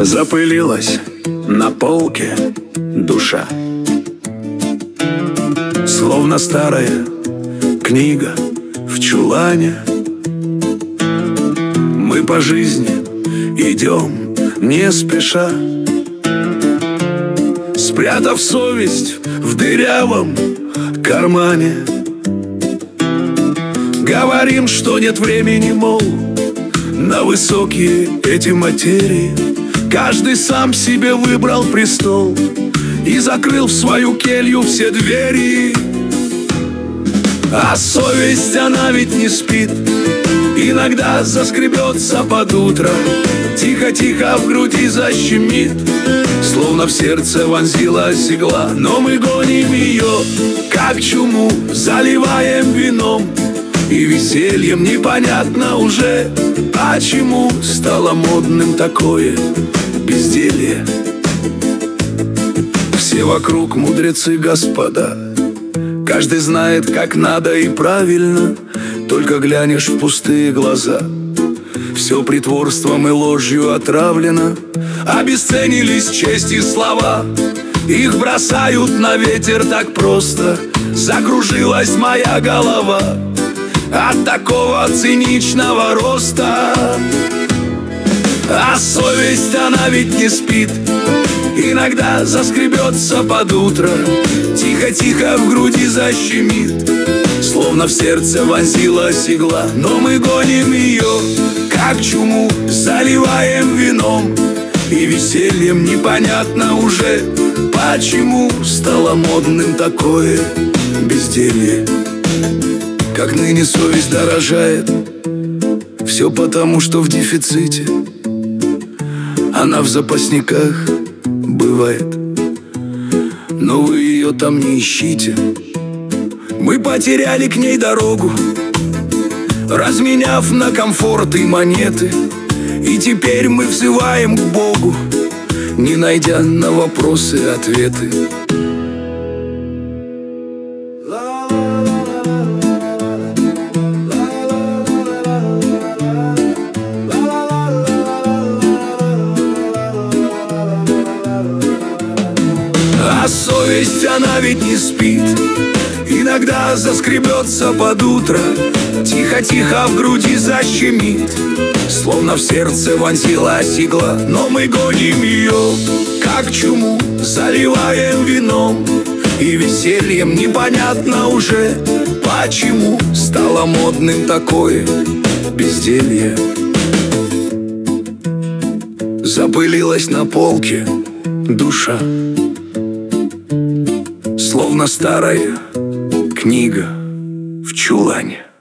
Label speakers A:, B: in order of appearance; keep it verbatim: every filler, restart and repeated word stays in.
A: Запылилась на полке душа, словно старая книга в чулане. Мы по жизни идем не спеша, спрятав совесть в дырявом кармане. Говорим, что нет времени, мол, на высокие эти материи. Каждый сам себе выбрал престол и закрыл в свою келью все двери. А совесть, она ведь не спит, иногда заскребется под утро, тихо-тихо в груди защемит, словно в сердце вонзилась игла. Но мы гоним ее, как чуму, заливаем вином и весельем. Непонятно уже, почему стало модным такое безделье. Все вокруг мудрецы, господа, каждый знает, как надо и правильно. Только глянешь в пустые глаза, все притворством и ложью отравлено. Обесценились честь и слова, их бросают на ветер так просто. Закружилась моя голова от такого циничного роста. А совесть, она ведь не спит, иногда заскребется под утро, тихо-тихо в груди защемит, словно в сердце вонзилась игла. Но мы гоним ее, как чуму, заливаем вином и весельем. Непонятно уже, почему стало модным такое безделье. Как ныне совесть дорожает, все потому, что в дефиците. Она в запасниках бывает, но вы ее там не ищите. Мы потеряли к ней дорогу, разменяв на комфорт и монеты. И теперь мы взываем к Богу, не найдя на вопросы ответы. А совесть, она ведь не спит, иногда заскребется под утро, тихо-тихо в груди защемит, словно в сердце вонзилась игла. Но мы гоним ее, как чуму, заливаем вином и весельем. Непонятно уже, почему стало модным такое безделье. Запылилась на полке душа, словно старая книга в чулане.